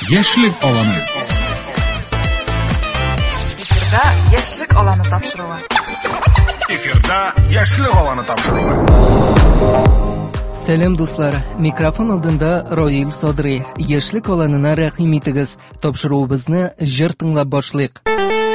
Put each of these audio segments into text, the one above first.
Яшьлек аланы. Яшьлек аланы тапшыруы. Эфирда яшьлек аланы тапшыруы. Сәлем дуслар, микрофон алдында Роил Содри. Яшьлек аланына рәхим итегез. Тапшыруыбызны җыр тыңлап башлыйк.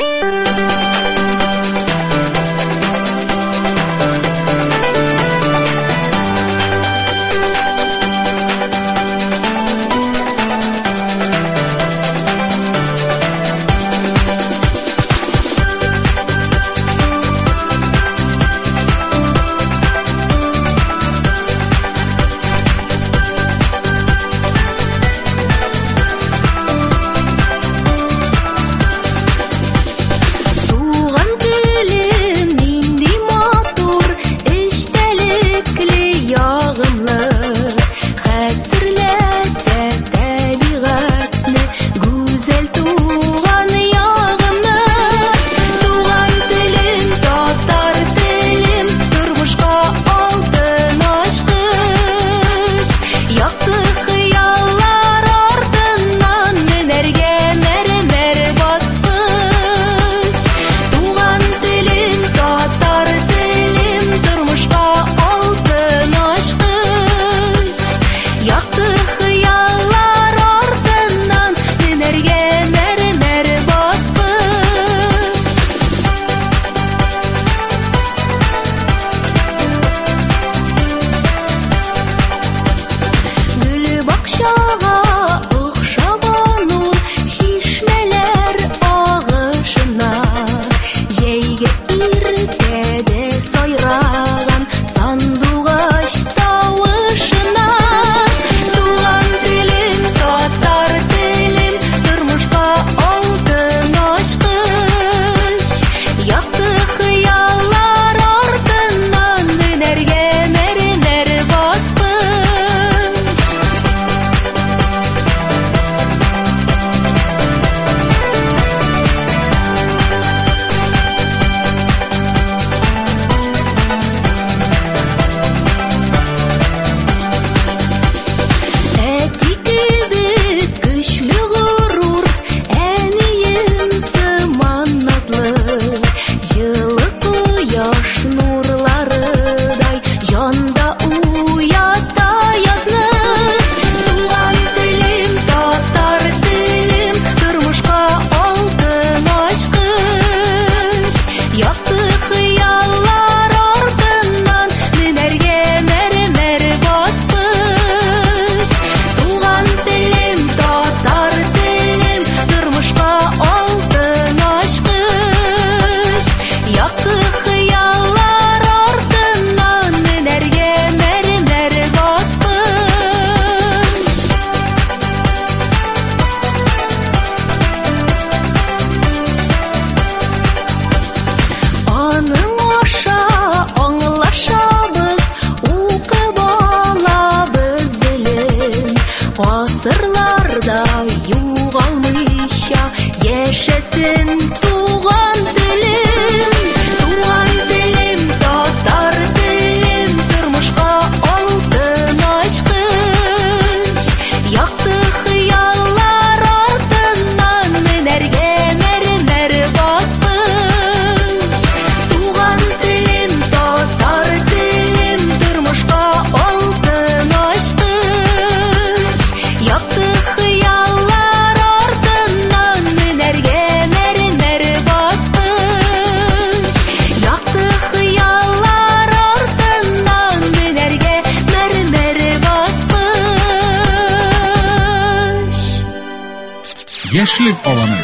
Яшьлек аланы.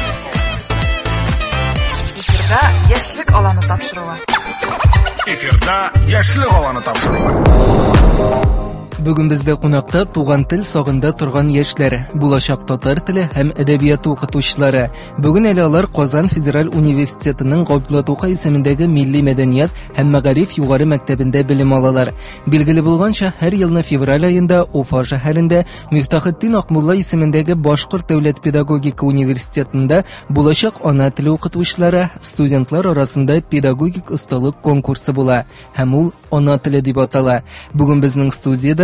Эфирда яшьлек аланы тапшыруы. Эфирда яшьлек аланы тапшыруы. Бүген бездә кунакта туган тел сагында торган яшьләр, булачак татар теле һәм әдәбияты укытучылары. Бүген әле алар Казан Федераль университетының Габдулла Тукай исемендәге Милли мәдәният һәм мәгариф югары мәктәбендә белем алалар. Билгеле булганча, һәр елны февраль аенда Уфа шәһәрендә Мифтахетдин Акмулла исемендәге Башкорт дәүләт педагогика университетында булачак ана теле укытучылары, студентлар арасында педагогик осталык конкурсы була һәм ул ана теле дип атала. Бүген безнең студиядә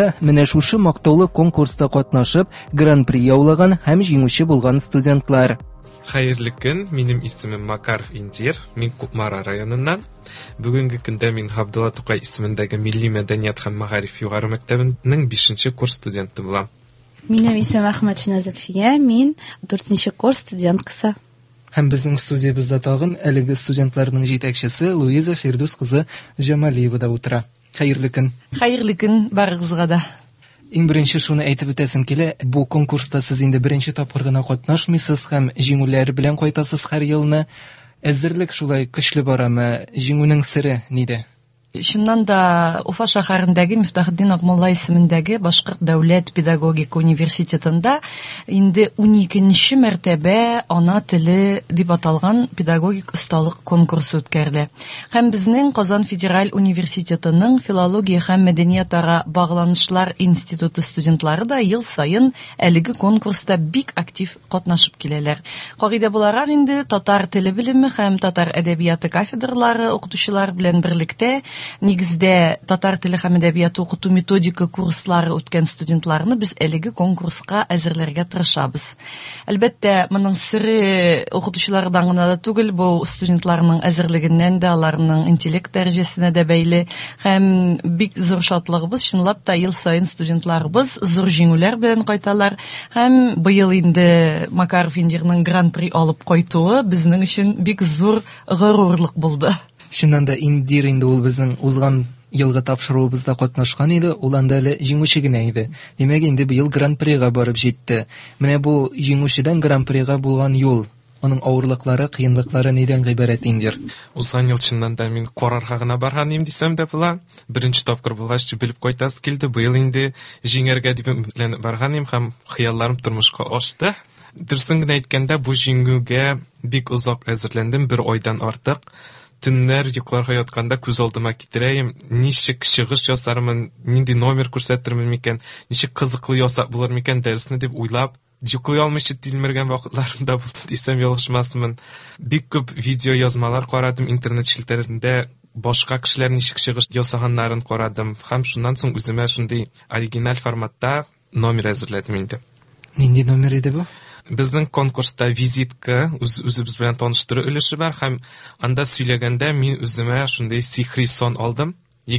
чыкканда, менә шушы мактаулы конкурста катнашып, гран-при яулаган һәм җиңүче булган студентлар. Хәерле көн, минем исемем Макаров Индир, мин Кукмара районыннан. Бүгенге көндә мин Габдулла Тукай исемендәге Милли мәдәният һәм мәгариф югары мәктәбенең 5нче курс студенты булам. Минем исемем Әхмәтшина Зөлфия, мин 4нче курс студенткасы. Һәм безнең студиябездә тагын әлеге студентларның җитәкчесе Луиза Фирдус кызы Җамалиева да утыра. Хәерле көн. Хәерле көн барыгызга да. Иң беренче шуны әйтеп үтәсем килә, бу конкурста сез инде беренче тапкыр гына катнашмыйсыз һәм җиңүләр белән кайтасыз һәр елны. Әзерлек шулай көчле барамы? Җиңүнең сире нидә? Шуннан да Уфа шәһәрендәге Мифтахетдин Акмулла исемендәге Башкорт дәүләт педагогика университетында инде 12нче мәртәбә ана теле дип аталган педагогик осталык конкурсы үткәрелә. Һәм безнең Казан федераль университетының филология һәм мәдәният-ара багланышлар институты студентлары да ел саен әлеге конкурста бик актив катнашып киләләр. Кагыйдә буларак инде татар теле белеме һәм татар әдәбияты кафедралары укытучылар белән берлектә нигездә татар теле һәм әдәбияты укыту методика курслары үткән студентларны без әлеге конкурска әзерләргә тырышабыз. Әлбәттә, моның сыры укытучылардан гына да түгел, бу студентларның әзерлегеннән дә, аларның интеллект дәрәҗәсенә дә бәйле һәм бик зур шатлыгыбыз, чынлап та ел саен студентларыбыз зур җиңүләр белән кайталар һәм быел инде Макаров Индирның гран-при алып кайтуы безнең өчен бик зур горурлык булды. Чыннан да Индир инде ул безнең узган елгы тапшыруыбызда катнашкан иде, ул анда әле җиңүче генә иде. Димәк, инде быел гран-прига барып җитте. Менә бу җиңүчедән гран-прига булган юл, аның авырлыклары, кыенлыклары нидән гыйбарәт Индир? Узган ел чыннан да мин карарга гына барган идем дисәм дә була. Беренче тапкыр булгач белеп кайтасы килде. Быел инде җиңәргә дип үмитләнеп барган идем һәм хыялларым тормышка ашты. Дөресен генә әйткәндә, бу җиңүгә бик озак әзерләндем, 1 айдан артык. Төннәр йокларга ятканда күз алдыма китерәем, ничек чыгыш ясармын, нинди номер күрсәтермен микән, ничек кызыклы ясап булыр микән дәресне дип уйлап, йоклый алмыйча тилмергән вакытларым да булды дисәм ялгышмасмын. Бик күп видео язмалар карадым интернет челтәрендә, башка кешеләр ничек чыгыш ясаганнарын карадым һәм шуннан соң үземә шундый оригиналь форматта номер әзерләдем инде. Нинди номер иде бу? Безнең конкурста визитка, үзебез белән таныштыру өлеше бар һәм анда сөйләгәндә мин үземә шундый сихри сон алдым.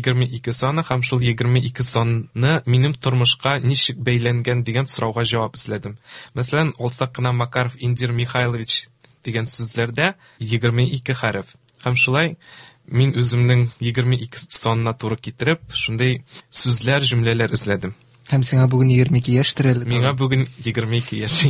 22 саны һәм шул 22 санны минем тормышка ничек бәйләнгән дигән сорауга җавап эзләдем. Мәсәлән, алсак кына Макаров Индир Михайлович дигән сүзләрдә 22 хәреф. Һәм шулай мин үземнең 22 санына туры китереп, шундый сүзләр, җөмләләр эзләдем. Һәм сиңа бүген 22 яшьтер әле. Миңа бүген 22 яшь.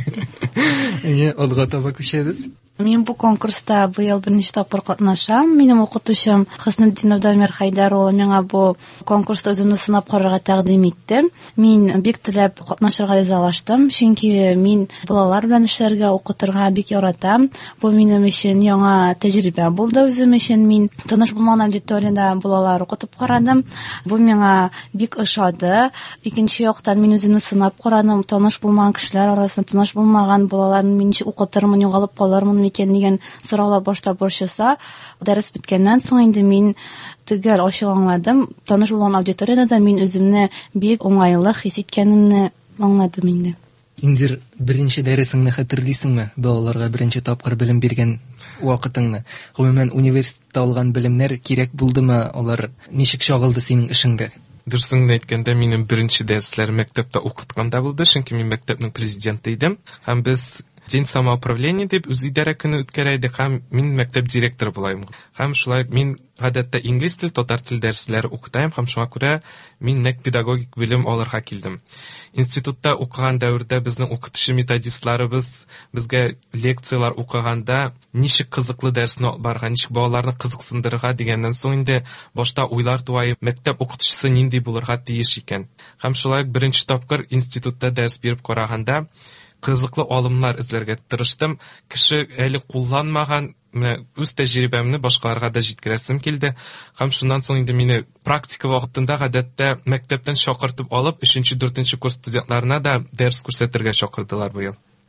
Алга таба күчәбез. Мин бу конкурста быел беренче тапкыр катнашам. Минем укытучым Хөснетдинов Дамир Хайдар улы миңа бу конкурста үземне сынап карарга тәкъдим итте. Мин бик теләп катнашырга ризалаштым, чөнки мин балалар белән эшләргә, укытырга бик яратам. Бу минем өчен яңа тәҗрибә булды үзем өчен. Мин таныш булмаган аудиториядә балалар укытып карадым. Бу миңа бик ошады. Икенче яктан мин үземне сынап карадым. Таныш булмаган кешеләр арасында таныш булмаган балаларны мин укытырмын, югалып калырмын микән дигән сораулар башта борчыса, дәрес биткәннән соң инде мин төгәл ачык аңладым. Таныш булган аудиториядә да мин үземне бик уңайлы хис иткәнемне аңладым инде. Индир, беренче дәресеңне хәтерлисеңме? Балаларга беренче тапкыр белем биргән вакытыңны. Гомумән университетта алган белемнәр кирәк булдымы? Алар ничек чагылды синең эшеңдә? Дөресен әйткәндә, минем беренче дәресләр мәктәптә укытканда булды, чөнки мин мәктәпнең президенты идем һәм без День самоуправления дип үз идарә көне үткәрәйдек һәм мин мәктәп директоры булайм. Һәм шулай мин гадәттә инглиз тел, татар тел дәресләре укытайм һәм шуңа күрә мин нәкъ педагогик белем алырга килдем. Институтта укыган дәврдә безнең укытучы методистларыбыз безгә лекциялар укыганда ничек кызыклы дәресне барга, ничек балаларны кызыксындырырга дигәннән соң инде башта уйлар туай, мәктәп укытучысы нинди булырга тиеш икән. Һәм шулай беренче тапкыр институтта дәрес биреп караганда кызыклы алымнар эзләргә тырыштым. Кеше әле кулланмаган үз тәҗрибәмне башкаларга да җиткерәсем килде. Һәм шуннан соң инде мине практика вакытында гадәттә мәктәптән чакыртып алып, 3-4 курс студентларына да дәрес күрсәтергә чакырдылар быел.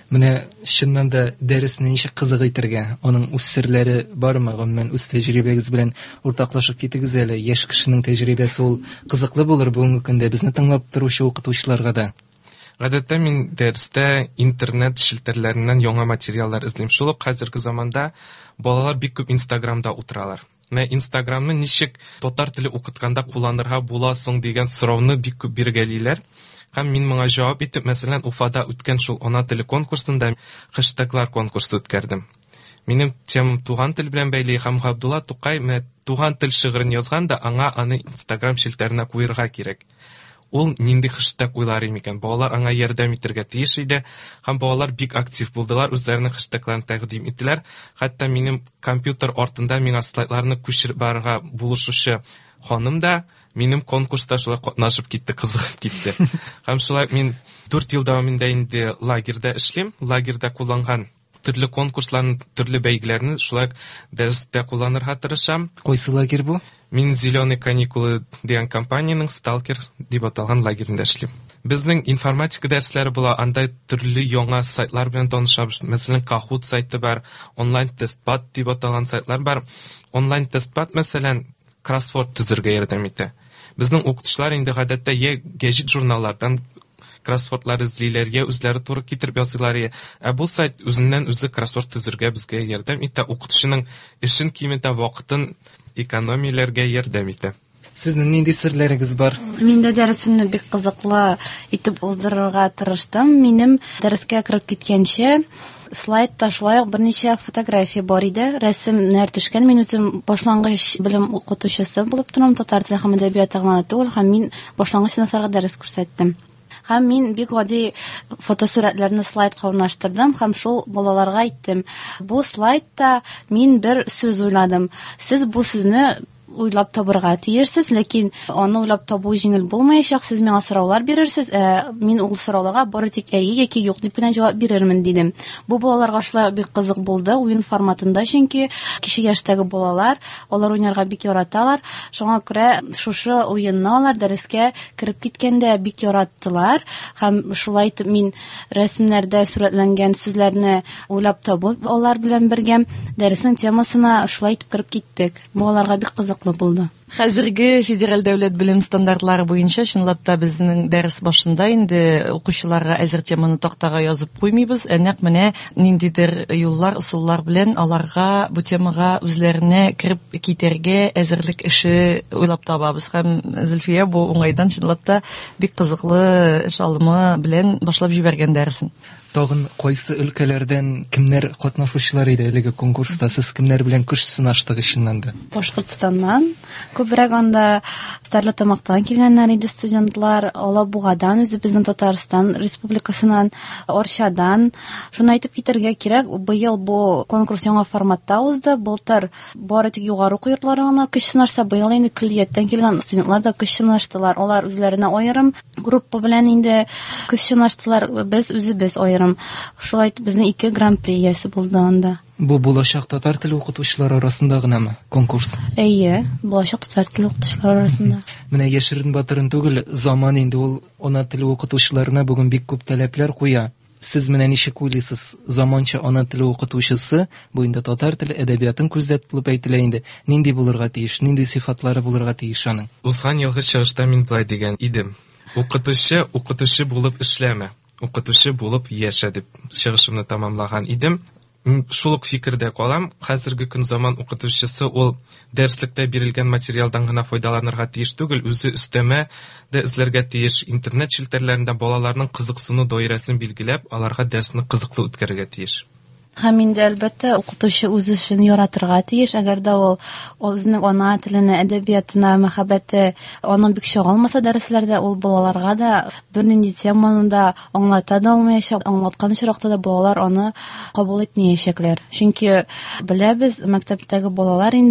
Менә чыннан да дәресне ничек кызык итәргә, аның үз серләре бармы? Гомумән үз тәҗрибәгез белән уртаклашып китегез әле. Яшь кешенең тәҗрибәсе ул кызыклы булыр бүгенге көндә безне тыңлап торучы укытучыларга да. Гадәттә мин дәрестә интернет шелтәрләреннән яңа материаллар эзлим. Шул ук хәзерге заманда балалар бик күп Инстаграмда утыралар. Менә Инстаграмны ничек татар теле укытканда кулланырга була соң дигән сорауны бик күп биргәлиләр. Һәм мин моңа җавап итеп, мәсәлән, Уфада үткән шул ана теле конкурсында хэштеглар конкурсы үткәрдем. Минем темам туган тел белән бәйле һәм Габдулла Тукай менә туган тел шигырен язган да аңа аны Инстаграм шелтәренә куярга кирәк. Ул нинди хэштег уйлар икән? Балалар аңа ярдәм итәргә тиеш иде, һәм балалар бик актив булдылар, үзләренең хэштегларын тәкъдим иттеләр. Хәтта минем компьютер артында миңа слайдларны күчереп барырга булышучы ханым да минем конкурста шулай катнашып китте, кызыгып китте. Һәм шулай мин 4 ел дәвамында инде лагерьда эшлим. Лагерьда кулланган төрле конкурсларны, төрле бәйгеләрне шулай дәрестә кулланырга тырышам. Кайсы лагерь бу? Мин «Зеленые каникулы» дигән компаниянең «Сталкер» дип аталган лагерендә эшлим. Безнең информатика дәресләре була, анда төрле яңа сайтлар белән танышабыз. Мәсәлән, Kahoot сайты бар, онлайн тестпад дип аталган сайтлар бар. Онлайн тестпад, мәсәлән, кроссворд төзергә ярдәм итә. Безнең укытучылар инде гадәттә я гәҗит журналлардан кроссвордлар эзлиләр, я үзләре туры китереп ясыйлар. Бу сайт үзеннән үзе кроссворд төзергә безгә ярдәм итә. Укытучының эшен киметә, вакытын экономияләргә ярдәм итә. Сезнең нинди серләрегез бар? Мин дә дәресемне бик кызыклы итеп уздырырга тырыштым. Минем дәрескә кереп киткәнче слайдта шулай ук берничә фотография бар иде. Рәсемнәр төшкән. Мин үзем башлангыч белем укытучысы булып торам, татар теле һәм әдәбияты гына түгел, һәм мин башлангыч сыйныфларга дәрес күрсәттем. Һәм мин бик гади фотосурәтләрне слайдка урнаштырдым һәм шул балаларга әйттем. Бу слайдта мин бер сүз уйладым. Сез бу сүзне уйлап табырга тиешсез, ләкин аны уйлап табу җиңел булмаячак. Сез миңа сораулар бирерсез, мин ул сорауларга бары тик әйе яки юк дип кенә җавап бирермен дидем. Бу балаларга шулай бик кызык булды, уен форматында, чөнки кичә яшьтәге балалар, алар уйнарга бик яраталар. Шуңа күрә шушы уенны алар дәрескә кереп киткәндә бик яраттылар. Һәм шулай итеп мин рәсемнәрдә сурәтләнгән сүзләрне уйлап табып, алар белән бергә дәреснең темасына шулай итеп кереп киттек. Бу аларга бик кызык булды. Хәзерге федераль дәүләт белем стандартлары буенча чынлап та безнең дәрес башында инде укучыларга әзер теманы тактага язып куймыйбыз. Нәкъ менә ниндидер юллар, ысуллар белән аларга бу темага үзләренә кереп китәргә әзерлек эше уйлап табабыз. Һәм Зөлфия бу уңайдан чынлап та бик кызыклы эш алымы белән башлап җибәргән дәресен. Тагын кайсы өлкәләрдән кемнәр катнашучылар иде әлеге конкурста? Сез кемнәр белән көч сынаштыгыз чыннан да? Башкортстаннан, күбрәк анда Стәрлетамактан килгәннәр иде студентлар, Алабугадан, үзебезнең Татарстан Республикасыннан, Орчадан. Шуны әйтеп китәргә кирәк, быел бу конкурс яңа форматта узды. Былтыр бары тик югары уку йортлары гына көч сынашса, быел инде көллияттән килгән студентлар да көч сынаштылар. Алар үзләренә аерым группа белән инде көч сынаштылар, без үзебез аерым. Шулай безнең 2 гран-при иясе булды анда. Бу булачак татар теле укытучылары арасында гынамы конкурс? Әйе, булачак татар теле укытучылары арасында. Менә Яшерин Батырын түгел, заман инде ул ана теле укытучыларына бүген бик күп таләпләр куя. Сез менә ничек уйлыйсыз? Заманча ана теле укытучысы бу инде татар теле әдәбиятын күздәп булып әйтелә инде. Нинди булырга тиеш? Нинди сыйфатлары булырга тиеш аның? Узган елгы чыгышта мин булай дигән идем. Укытучы булып эшләмә. Укытучы булып яшә дип чыгышымны тәмамлаган идем. Шул ук фикердә калам. Хәзерге көн заман укытучысы ул дәреслектә бирелгән материалдан гына файдаланырга тиеш түгел, үзе өстәмә дә эзләргә тиеш. Интернет шелтәрләрендә балаларның кызыксыну даирәсен билгеләп, аларга дәресне кызыклы үткәрергә тиеш. Һәм инде әлбәттә укытучы үз эшен яратырга тиеш. Әгәр дә ул үзенең ана теленә, әдәбиятына мәхәббәте аның бик чагылмаса дәресләрдә, ул балаларга да бернинди теманы да аңлата да алмаячак. Аңлаткан очракта да балалар аны кабул итмәячәкләр. Чөнки беләбез, мәктәптәге балалар инде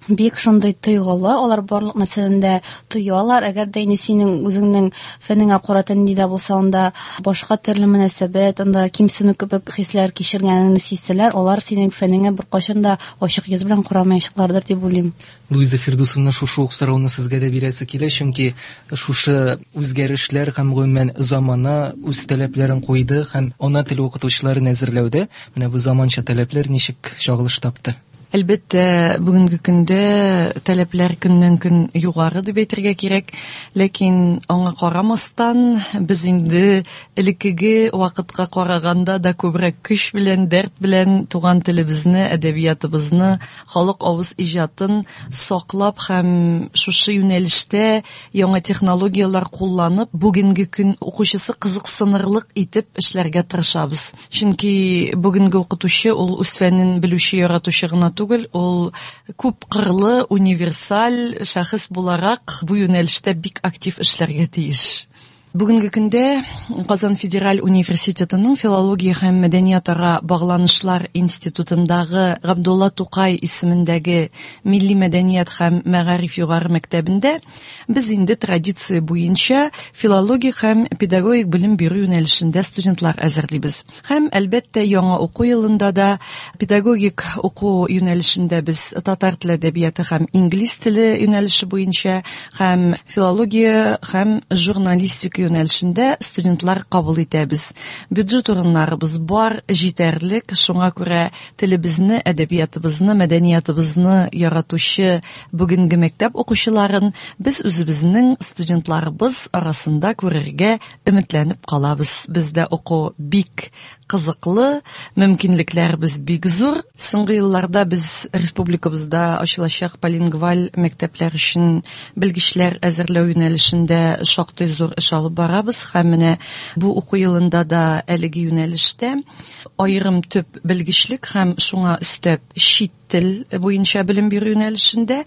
бик шундый тойгылы, алар барлык нәрсәдән дә тоялар. Әгәр дә инде синең үзеңнең фәнеңә карата нинди дә булса, анда башка төрле мөнәсәбәт, анда кимсенү кебек хисләр кичергәнеңне сизсәләр, алар синең фәнеңә беркайчан да ачык йөз белән карамаячаклардыр дип уйлыйм. Луиза Фирдусовна, шушы ук сорауны сезгә дә бирәсе килә, чөнки шушы үзгәрешләр һәм гомумән замана үз таләпләрен куйды һәм ана теле укытучыларын әзерләүдә менә бу заманча таләпләр ничек чагылыш тапты? Әлбәттә, бүгенге көндә таләпләр көннән-көн югары дип әйтергә кирәк, ләкин аңа карамастан без инде элеккеге вакытка караганда да күбрәк көч белән, дәрт белән туган телебезне, әдәбиятыбызны, халык авыз иҗатын саклап һәм шушы юнәлештә яңа технологиялар кулланып, бүгенге көн укучысы кызыксынырлык итеп эшләргә тырышабыз. Чөнки бүгенге укытучы ул үз фәнен белүче, яратучы гына түгел, ул күп кырлы, универсаль шәхес буларак бу юнәлештә бик актив эшләргә тиеш. Бүгенге көндә Казан Федераль университетының филология һәм мәдәниятара багланышлар институтындагы Габдулла Тукай исемендәге Милли мәдәният һәм мәгариф югары мәктәбендә без инде традиция буенча филология һәм педагогик белем бирү юнәлешендә студентлар әзерлибез. Һәм әлбәттә яңа уку елында да педагогик уку юнәлешендә без татар теле әдәбияты һәм инглиз теле юнәлеше буенча һәм филология һәм журналистика юнәлешендә студентлар кабул итәбез. Бюджет урыннарыбыз бар, җитәрлек, шуңа күрә телебезне, әдәбиятыбызны, мәдәниятыбызны яратучы бүгенге мәктәп укучыларын без үзебезнең студентларыбыз арасында күрергә өметләнеп калабыз. Бездә уку бик кызыклы, мөмкинлекләребез бик зур. Соңгы елларда без республикабызда ачылачак билингваль мәктәпләр өчен белгечләр әзерләү юнәлешендә шактый зур эш алып барабыз һәм менә бу уку елында да әлеге юнәлештә аерым төп белгечлек һәм шуңа өстәп чит тел буенча белем бирү юнәлешендә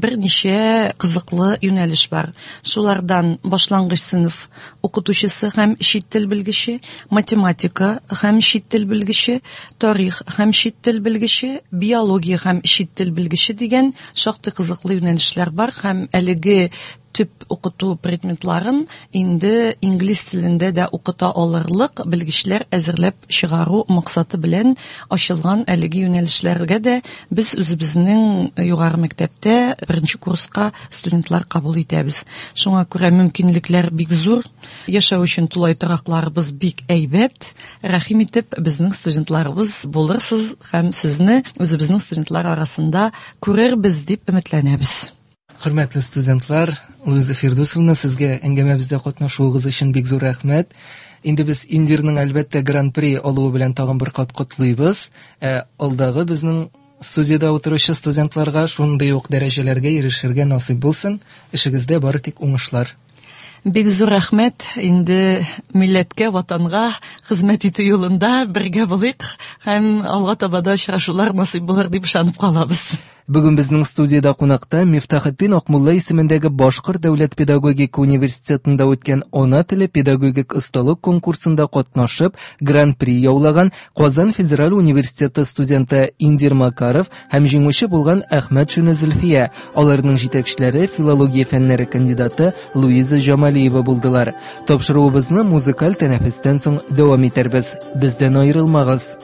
берничә кызыклы юнәлеш бар. Шулардан башлангыч сыйныф укытучысы һәм чит тел белгече, математика һәм чит тел белгече, тарих һәм чит тел белгече, биология һәм чит тел белгече дигән шактый кызыклы юнәлешләр бар һәм әлеге төп укыту предметларын инде инглиз телендә дә укыта алырлык белгечләр әзерләп чыгару максаты белән ачылган әлеге юнәлешләргә дә без үзебезнең югары мәктәптә беренче курска студентлар кабул итәбез. Шуңа күрә мөмкинлекләр бик зур, яшәү өчен тулай торакларыбыз бик әйбәт. Рәхим итеп безнең студентларыбыз булырсыз һәм сезне үзебезнең студентлар арасында күрербез дип өметләнәбез. Хөрмәтле студентлар, Луиза Фирдусовна, сезгә әңгәмәбездә катнашуыгыз өчен бик зур рәхмәт. Инде без Индирның әлбәттә Гран-при алуы белән тагын бер кат котлыйбыз. Алдагы безнең студиядә утыручы студентларга шундый ук дәрәҗәләргә ирешергә насыйп булсын. Эшегездә бары тик уңышлар. Бик зур рәхмәт. Инде милләткә, ватанга хезмәт итү юлында бергә булыйк һәм алга таба да очрашулар насыйп булыр дип ышанып калабыз. Бүген безнең студиядә кунакта Мифтахетдин Акмулла исемендәге Башкорт дәүләт педагогика университетында үткән ана теле педагогик осталык конкурсында катнашып, гран-при яулаган Казан Федераль университеты студенты Индир Макаров һәм җиңүче булган Әхмәт Шуны Зөлфия. Аларның җитәкчеләре филология фәннәре кандидаты Луиза Җамалиева булдылар. Тапшыруыбызны музыкаль тәнәфестән соң дәвам итәрбез. Бездән аерылмагыз.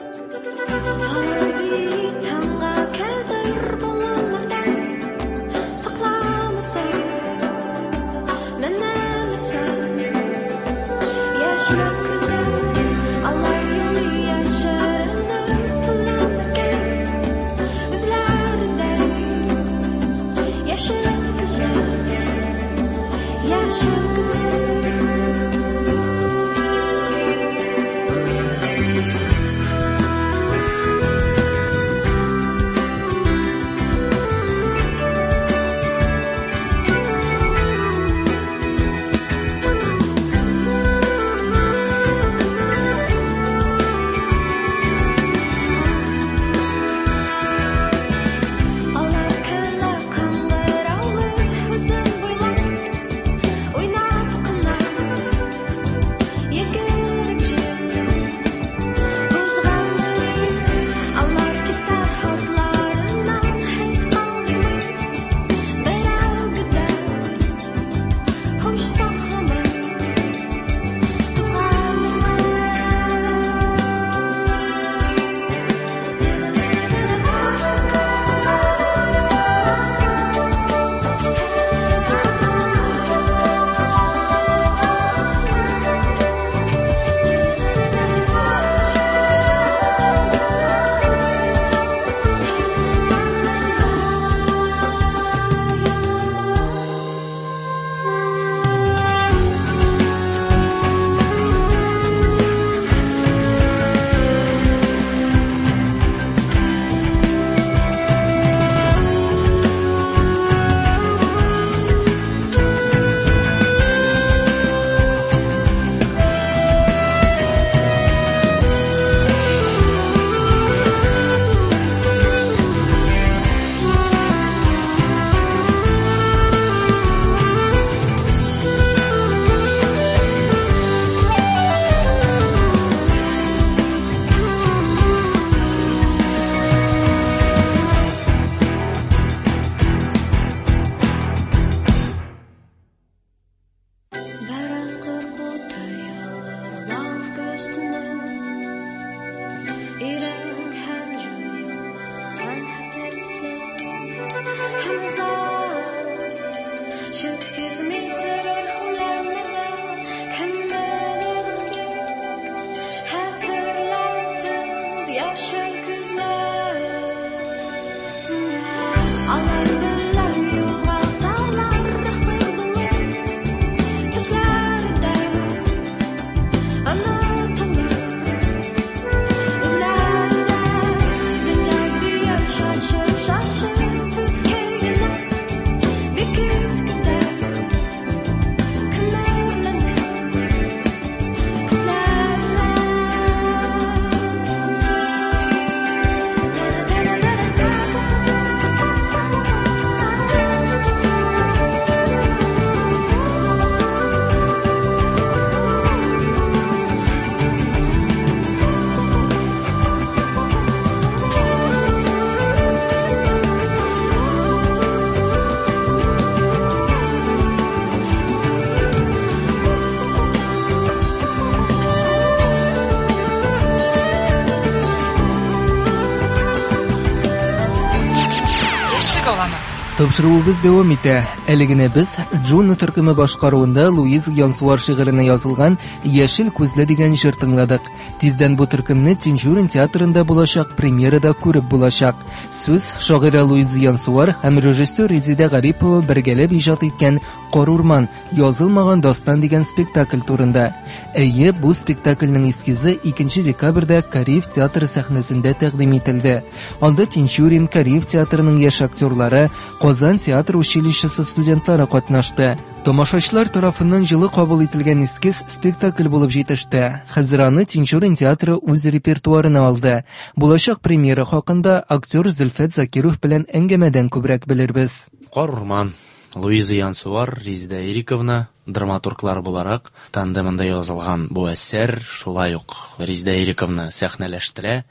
Тапшыруыбыз дәвам итә. Әлегенә без Джуна төркеме башкаруында Луиз Янсуар шигыренә язылган "Яшел күзле" дигән җыр тыңладык. Тиздән бу төркемне Тинчурин театрында булачак премьерада күреп булачак. Сүз шагыйрә Луиз Янсуар һәм режиссер Резида Гарипова бергәләп иҗат иткән "Карурман" язылмаган дастан дигән спектакль турында. Әйе, бу спектакльнең эскизы 2 декабрьдә Кариев театры сәхнәсендә тәкъдим ителде. Анда Тинчурин, Кариев театрының яшь актерлары, Казан театр училищесы студентлары катнашты. Тамашачылар тарафыннан җылы кабул ителгән эскиз спектакль булып җитеште. Хәзер аны Тинчурин театры үз репертуарына алды. Булачак премьера хакында актер Зөлфәт Закиров белән әңгәмәдән күбрәк белербез. Карурман. Луиза Янсуар, Резида Ириковна, драматурглар буларак тандемында язылган бу әсәр, шулай ук Резида Ириковна сәхнәләштерә.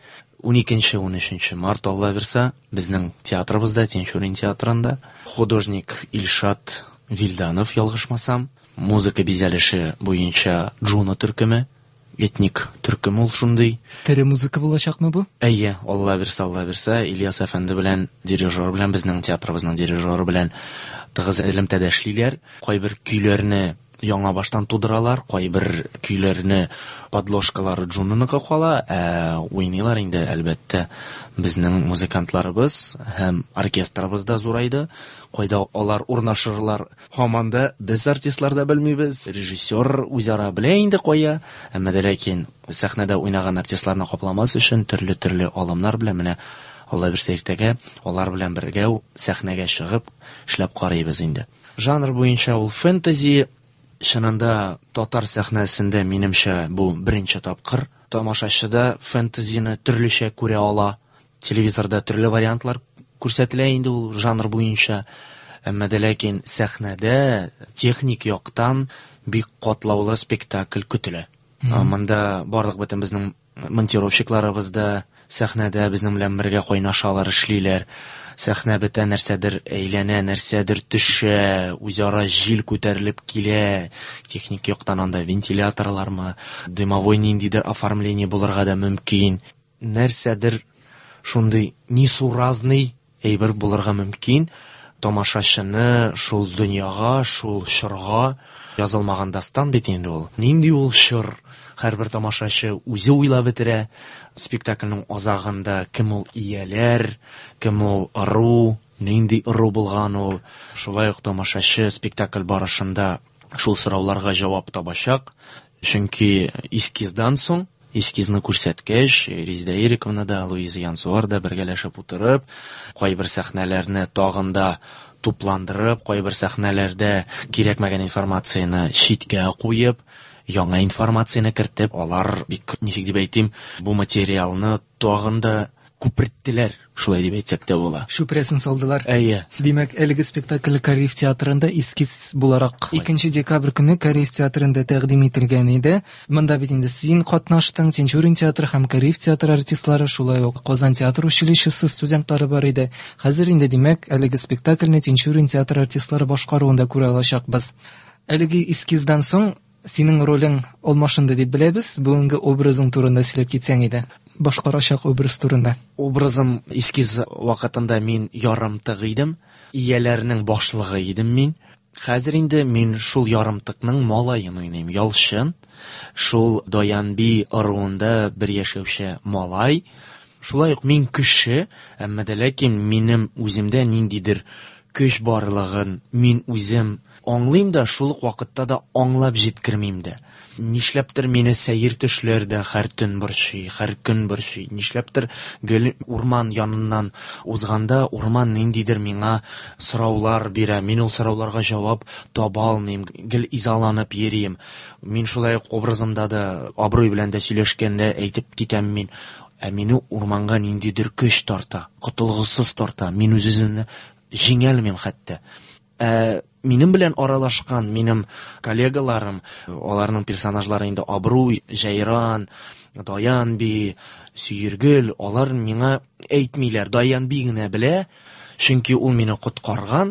12-13 март Алла берсә, безнең театрыбызда, Тинчурин театрында, художник Ильшат Вильданов ялгышмасам, музыка бизәлеше буенча Джуна төркеме, этник төркем ул шундый. Тере музыка булачакмы бу? Әйе, Алла берсә, Ильяс әфәнде белән, дирижер белән, безнең театрыбызның дирижеры белән тыгыз элемтәдә эшлиләр. Кайбер көйләрне яңа баштан тудыралар, кайбер көйләрне подложкалары Джунаныкы кала, уйныйлар инде әлбәттә безнең музыкантларыбыз һәм оркестрыбыз да зурайды. Кайда алар урнашырлар, һаманда без артистлар да белмибез, режиссер үзара белә инде кая, әмма дә ләкин сәхнәдә уйнаган артистларны капламас өчен төрле алымнар белән менә Алла берсә иртәгә алар белән бергә сәхнәгә чыгып эшләп карыйбыз инде. Жанр буенча ул фэнтези. Шынында татар сәхнәсендә минемчә бу беренче тапкыр. Тамашачыда фэнтезины төрлечә күрә ала. Телевизорда төрле вариантлар күрсәтелә инде ул жанр буенча. Әмма дә ләкин сәхнәдә техник яктан бик катлаулы спектакль көтелә. Монда барлык бөтен безнең монтировщикларыбыз да сәхнәдә безнең белән бергә кайнашалар, эшлиләр. Сәхнә бетә, нәрсәдер әйләнә, нәрсәдер төшә, үзара җил күтәрелеп килә. Техник яктан анда вентиляторлармы, дымовой ниндидер оформление булырга да мөмкин. Нәрсәдер шундый несуразный әйбер булырга мөмкин. Тамашачыны шул дөньяга, шул чорга язылмаган дастан бит инде ул. Нинди ул чор? Һәрбер тамашачы үзе уйлап бетерә. Спектакльнең азагында кем ул ияләр, кем ул ыру, нинди ыру булган ул. Шулай ук тамашачы спектакль барышында шул сорауларга җавап табачак. Чөнки эскиздан соң, эскизны күрсәткәч, Резида Ириковна да, Луиза Янсуар да бергәләшеп утырып, кайбер сәхнәләрне тагында тупландырып, кайбер сәхнәләрдә кирәкмәгән информацияны читкә куеп, яңа информацияны кертеп, алар бик ничек дип әйтим, бу материалны тагында күперттеләр, шулай дип әйтсәк тә була. Шупрәсен салдылар. Әйе. Димәк, әлеге спектакль Кариев театрында эскиз буларак 2 декабрь көне Кариев театрында тәкъдим ителгән иде. Монда бит инде син катнаштың, Тинчурин театры һәм Кариев театры артистлары, шулай ук Казан театр училищесы студентлары бар иде. Хәзер инде димәк, әлеге спектакльне Тинчурин театры артистлары башкаруында күрә алачакбыз. Әлеге эскиздан соң синең ролең алмашынды дип беләбез. Бүгенге образың турында сөйләп китсәң иде. Башкарачак образ турында. Образым эскиз вакытында мин ярымтык идем, ияләрнең башлыгы идем мин. Хәзер инде мин шул ярымтыкның малаен уйныйм, ялчын. Шул Даянби ыруында бер яшәүче малай. Шулай ук мин кеше, әмма дә ләкин минем үземдә ниндидер көч барлыгын мин үзем аңлыйм да, шул ук вакытта да аңлап җиткермим дә. Нишләптер мине сәер төшләрдә һәр төн борчый, һәр көн борчый. Нишләптер гел урман яныннан узганда урман ниндидер миңа сораулар бирә. Мин ул сорауларга җавап таба алмыйм, гел изаланып йөрим. Мин шулай ук образымда да абруй белән дә сөйләшкәндә әйтеп китәм мин. Ә мине урманга ниндидер көч тарта, котылгысыз тарта. Мин үземне җиңәлмим хәтта. Минем белән аралашкан минем коллегаларым, аларның персонажлары инде Абруй, Җайран, Даянби, Сөергөл, алар миңа әйтмиләр, Даянби генә белә, чөнки ул мине коткарган.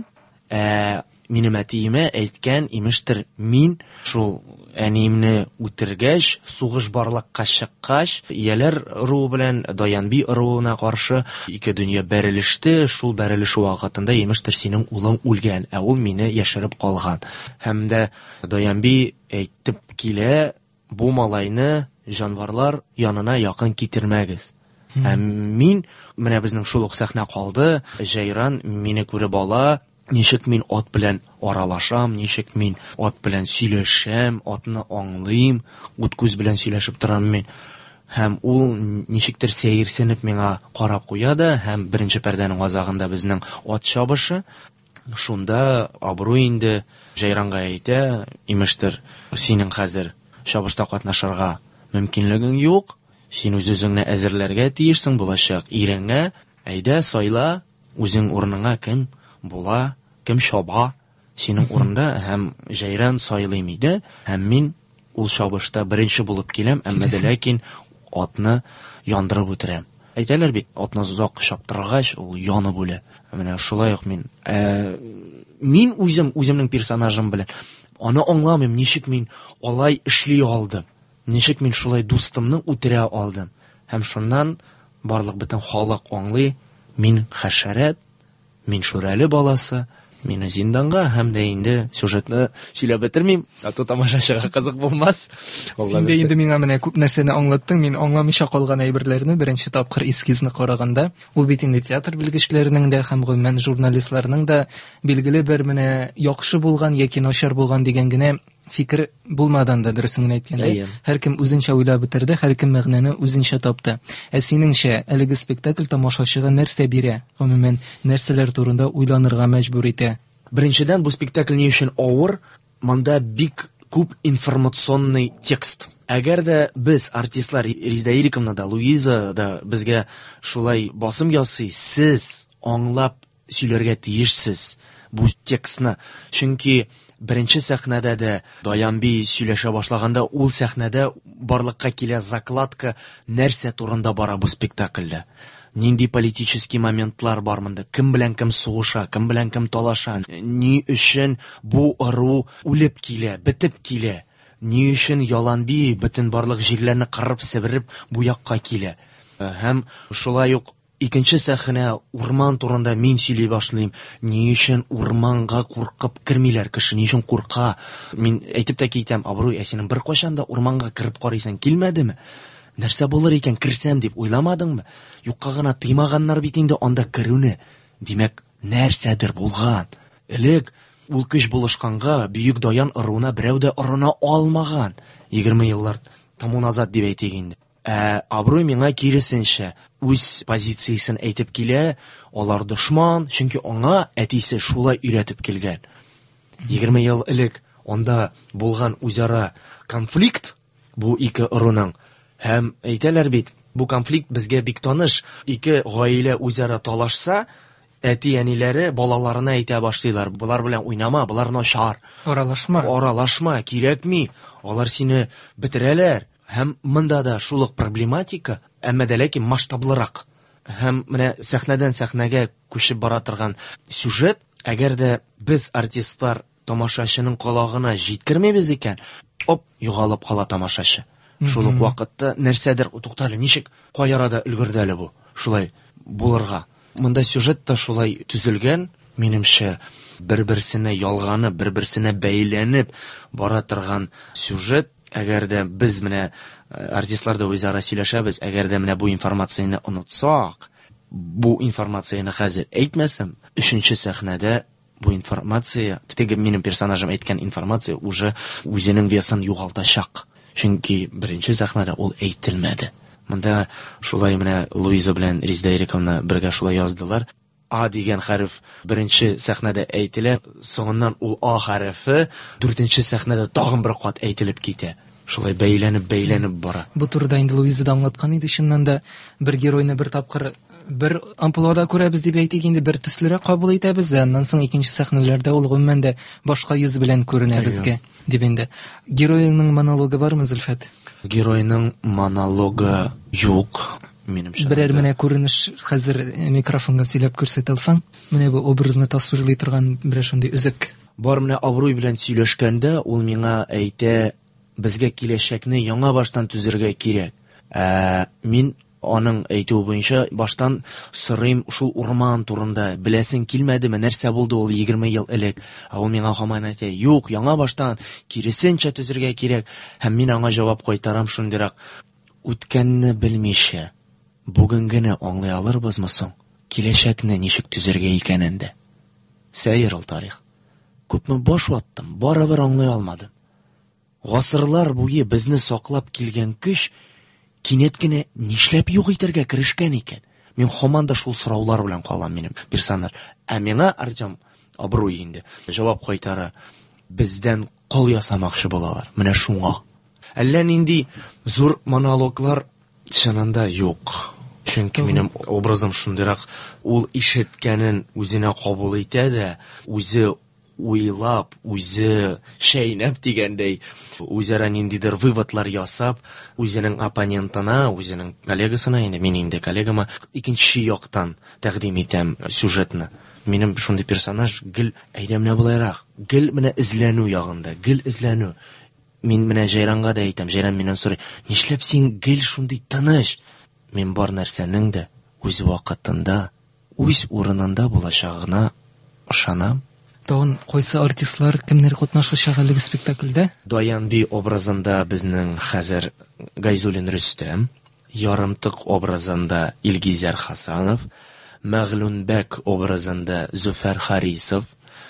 Минем әтиемә әйткән, имештер, мин шул әниемне үтергәч, сугыш барлыкка чыккач, ияләр руы белән Даянби руына каршы ике дөнья бәрелеште. Шул бәрелеш вакытында имештер, синең улың үлгән, ә ул мине яшереп калган. Һәм дә Даянби әйтеп килә, бу малайны җанварлар янына якын китермәгез. Һәм мин, менә безнең шул ук сәхнә калды, Җайран мине күреп ала. Ничек мин ат белән аралашам, ничек мин ат белән сөйләшәм, атны аңлыйм, ут күз белән сөйләшеп торам мин. Һәм ул ничектер сәерсенеп миңа карап куя да, һәм беренче пәрдәнең азагында безнең ат чабышы. Шунда Абруй инде Җайранга әйтә, имештер, синең хәзер чабышта катнашырга мөмкинлегең юк, син үзеңне әзерләргә тиешсең булачак иреңә, әйдә сайла, үзең урыныңа кем була, кем чаба, синең урында. Һәм Җайран сайлыйм иде, һәм мин ул чабышта беренче булып киләм, әмма дә ләкин атны яндырып үтерәм. Әйтәләр бит, атны зак чаптыргач, ул янып үлә. Менә шулай ук мин үземнең персонажым белән аны аңламыйм, ничек мин алай эшли алдым, ничек мин шулай дустымны үтерә алдым. Һәм шуннан барлык бөтен халык аңлый, мин хәшәрәт, мин шүрәле баласы, мине зинданга, һәм дә инде сюжетны сөйләп бетермим, аты тамашачыга кызык булмас. Син дә инде миңа менә күп нәрсәне аңлаттың, мин аңламыйча калган әйберләрне беренче тапкыр эскизны караганда, ул бит инде театр белгечләренең дә һәм гомумән журналистларның да билгеле бер менә яхшы булган яки начар булган дигән генә фикер булмадан да, дөресен әйткәндә, һәркем үзенчә уйлап бетерде, һәркем мәгънәне үзенчә тапты. Ә синеңчә, әлеге спектакль тамашачыга нәрсә бирә? Гомумән, нәрсәләр турында уйланырга мәҗбүр итә? Беренчедән, бу спектакль ни өчен авыр? Монда бик күп информационный текст. Әгәр дә без артистлар, Резда Ириковна да, Луиза да безгә шулай басым ясый, сез аңлап сөйләргә тиешсез бу текстны. Чөнки беренче сәхнәдә дә Даянби сөйләшә башлаганда, ул сәхнәдә барлыкка килә закладка, нәрсә турында бара бу спектакльдә. Нинди политический моментлар бар монда, кем белән кем сугыша, кем белән кем талаша, ни өчен бу ыру үлеп килә, бетеп килә, ни өчен Яланби бөтен барлык җирләрне кырып себереп бу якка килә. Һәм шулай ук икенче сәхнә урман турында мин сөйли башлыйм. Ни өчен урманга куркып кермиләр кеше, ни өчен курка? Мин әйтеп тә китәм, Абруй, синең бер кайчан да урманга кереп карыйсың килмәдеме? Нәрсә булыр икән керсәм дип уйламадыңмы? Юкка гына тыймаганнар бит инде анда керүне. Димәк, нәрсәдер булган. Элек ул көч булышканга Бөек Даян ыруына берәү дә ырына алмаган. 20 еллар тому назад дип әйтик инде. Абруй миңа киресенчә үз позициясен әйтеп килә, алар дошман, чөнки аңа әтисе шулай өйрәтеп килгән. 20 ел элек анда булган үзара конфликт бу ике ыруның. Һәм әйтәләр бит, бу конфликт безгә бик таныш. Ике гаилә үзара талашса, әти-әниләре балаларына әйтә башлыйлар, булар белән уйнама, булар начар. Аралашма, кирәкми. Алар сине бетерәләр. Һәм монда да шулык проблематика, әмма дә ләкин масштаблырак. Һәм менә сәхнәдән сәхнәгә күчеп бара торган сюжет, әгәр дә без артистлар тамашачының колагына җиткермәбез икән, югалып кала тамашачы. Шул ук вакытта нәрсәдер туктале, ничек каярада өлгерде әле бу? Шулай булырга. Монда сюжет та шулай төзелгән, минемчә, бер-берсенә ялганып, бер-берсенә бәйләнеп бара торган сюжет. әгәр дә без менә артистлар да үзара сөйләшәбез, әгәр дә менә бу информацияны онытсак, бу информацияны хәзер әйтмәсәм, 3нче сәхнәдә бу информация, теге минем персонажым әйткән информация уже үзенең весын югалтачак. Чөнки 1нче сәхнәдә ул әйтелмәде. Монда шулай менә Луиза белән Резда Ирековна бергә шулай яздылар. А дигән хәреф 1нче сәхнәдә әйтелә, соңыннан ул А хәрефе 4нче сәхнәдә тагын бер кат әйтелеп китә. Шулай бәйләнеп бара. Бу турыда инде Луиза да аңлаткан иде, чыннан да бер геройны бер тапкыр бер амплуада күрәбез дип әйтик, инде бер төслерәк кабул итәбез, аннан соң икенче сәхнәләрдә ул гомумән дә башка йөз белән күренә безгә дип инде. Геройның монологы бармы, Зөлфәт? Геройның монологы юк, минемчә. Берәр менә күренеш хәзер микрофонга сөйләп күрсәтә алсаң, менә бу образны тасвирлый торган берәр шундый үзек. Бар менә Абруй белән сөйләшкәндә, ул миңа әйтә, безгә киләчәкне яңа баштан төзергә кирәк. Мин аның әйтүе буенча баштан сорыйм шул урман турында, беләсең килмәдеме, нәрсә булды ул 20 ел элек. Ул миңа һаман әйтә, юк, яңа баштан киресенчә төзергә кирәк. Һәм мин аңа җавап кайтарам шундыйрак: үткәнне белмичә, бүгенгене аңлый алырбызмы соң? Киләчәкне ничек төзергә икәнен дә. Сәер ул тарих. Күпме баш ваттым, барыбер аңлый алмадым. Гасырлар буе безне саклап килгән көч кинәт кенә нишләп юк итәргә керешкән икән? Мин һаман да шул сораулар белән калам минем персонаж. Миңа Артем Абруй инде җавап кайтара: бездән кол ясамакчы булалар. Менә шуңа. Әллә нинди зур монологлар чынында юк. Чөнки минем образым шундыйрак, ул ишеткәнен үзенә кабул итә дә, үзе уйлап, үзе шәйнәп дигәндәй, үзара ниндидер выводлар ясап, үзенең оппонентына, үзенең коллегасына, мин инде коллегама икенче яктан тәкъдим итәм сюжетны. Минем шундый персонаж гел әйдәмне булайрак, гел менә эзләнү ягында, гел эзләнү. Мин менә Җайранга да әйтәм, Җайран миннән сорый: "Нишләп син гел шундый тыныч?" Мин бар нәрсәнең дә үз вакытында, үз урынында булачагына ышанам. Тагын кайсы артистлар, кемнәр катнашачак әлеге спектакльдә? Даянби образында безнең хәзер Гайзуллин Рөстәм, Ярымтык образында Илгизәр Хасанов, Мәгълүнбәк образында Зөфәр Харисов,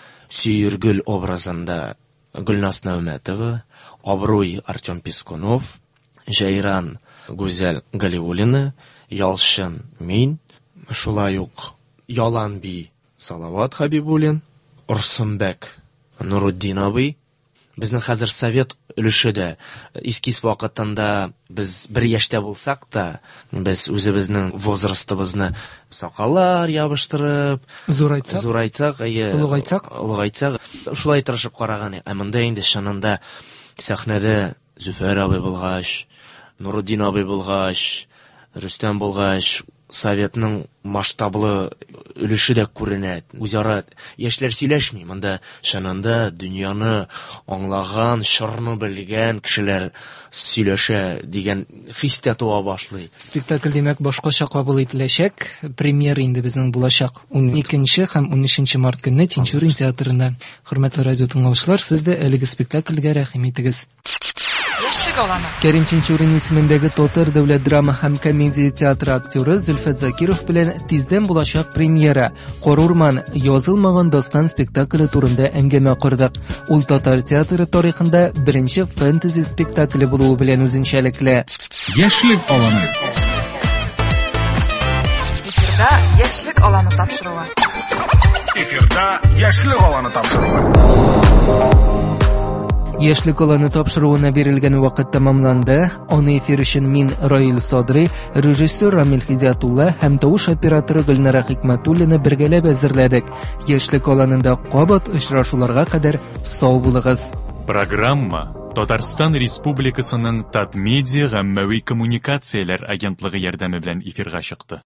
Сөергөл образында Гөлнас Нәүмәтова, Абруй Артем Пискунов, Җайран Гүзәл Галиуллина, Ялшын мин, шулай ук Яланби Салават Хабибуллин, Орсынбәк Нуруддин абый. Безнең хәзер совет өлеше дә искис вакытында без бер яшьтә булсак та, без үзебезнең возрастыбызны сакаллар ябыштырып, зурайтсак, улгайтсак, шулай тырышып караган. Монда инде шынында сәхнәдә Зөфәр абый булгач, Нуруддин абый булгач, Рөстәм булгач, советның масштаблы өлеше дә күренә. Үзара яшьләр сөйләшми, монда шынында дөньяны аңлаган, шарны белгән кешеләр сөйләшә дигән хис тә туа башлый. Спектакль димәк башкача кабул ителәчәк. Премьера инде безнең булачак 12 һәм 13 март көнне Тинчурин театрында. Хөрмәтле радио тыңлаучылар, сез дә әлеге спектакльгә рәхим итегез. Яшьлек аланы. Кәрим Тинчурин исемендәге Татар дәүләт драма һәм комедия театры актеры Зөлфәт Закиров белән тиздән булачак премьера Корурман язылмаган дастан спектакле турында әңгәмә кырдык. Ул татар театры тарихында беренче фэнтези спектакле булуы белән үзенчәлекле. Яшьлек аланы. Эфирда яшьлек аланы тапшыруы. Эфирда яшьлек аланы тапшыруы. Яшьлек аланы тапшыруына бирелгән вакыт тәмамланды. Аны эфир өчен мин, Раил Садри, режиссер Рамил Хидиятулла һәм тавыш операторы Гөлнара Хикмәтуллина бергәләп әзерләдек. Яшьлек аланында кабат очрашуларга кадәр сау булыгыз. Программа Татарстан Республикасының Татмедиа гаммәви коммуникацияләр агентлыгы ярдәме белән эфирга чыкты.